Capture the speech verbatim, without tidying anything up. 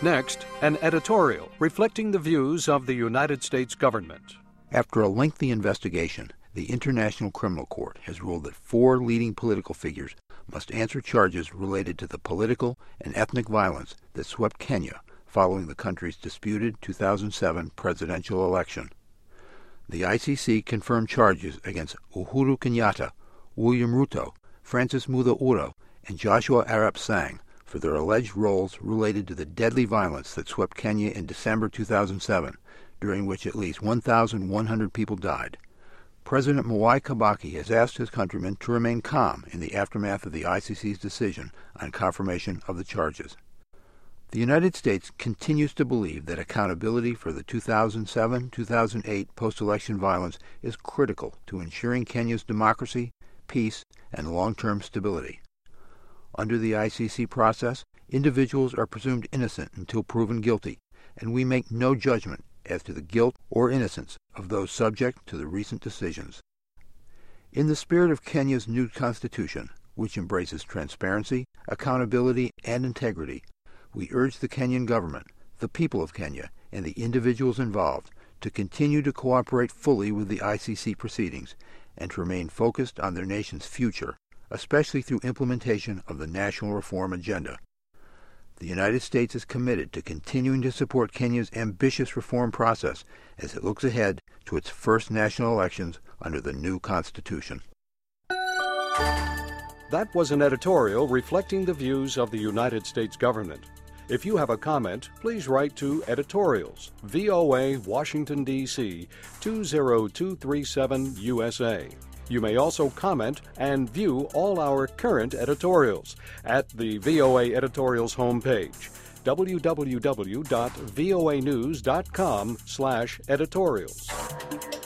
Next, an editorial reflecting the views of the United States government. After a lengthy investigation, the International Criminal Court has ruled that four leading political figures must answer charges related to the political and ethnic violence that swept Kenya following the country's disputed two thousand seven presidential election. The I C C confirmed charges against Uhuru Kenyatta, William Ruto, Francis Muthaura, and Joshua Arap Sang for their alleged roles related to the deadly violence that swept Kenya in December two thousand seven, during which at least one thousand one hundred people died. President Mwai Kibaki has asked his countrymen to remain calm in the aftermath of the I C C's decision on confirmation of the charges. The United States continues to believe that accountability for the two thousand seven to two thousand eight post-election violence is critical to ensuring Kenya's democracy, peace, and long-term stability. Under the I C C process, individuals are presumed innocent until proven guilty, and we make no judgment as to the guilt or innocence of those subject to the recent decisions. In the spirit of Kenya's new constitution, which embraces transparency, accountability, and integrity, we urge the Kenyan government, the people of Kenya, and the individuals involved to continue to cooperate fully with the I C C proceedings and to remain focused on their nation's future, especially through implementation of the national reform agenda. The United States is committed to continuing to support Kenya's ambitious reform process as it looks ahead to its first national elections under the new constitution. That was an editorial reflecting the views of the United States government. If you have a comment, please write to Editorials, V O A, Washington, D C two zero two three seven, U S A. You may also comment and view all our current editorials at the V O A Editorials homepage, w w w dot v o a news dot com slash editorials.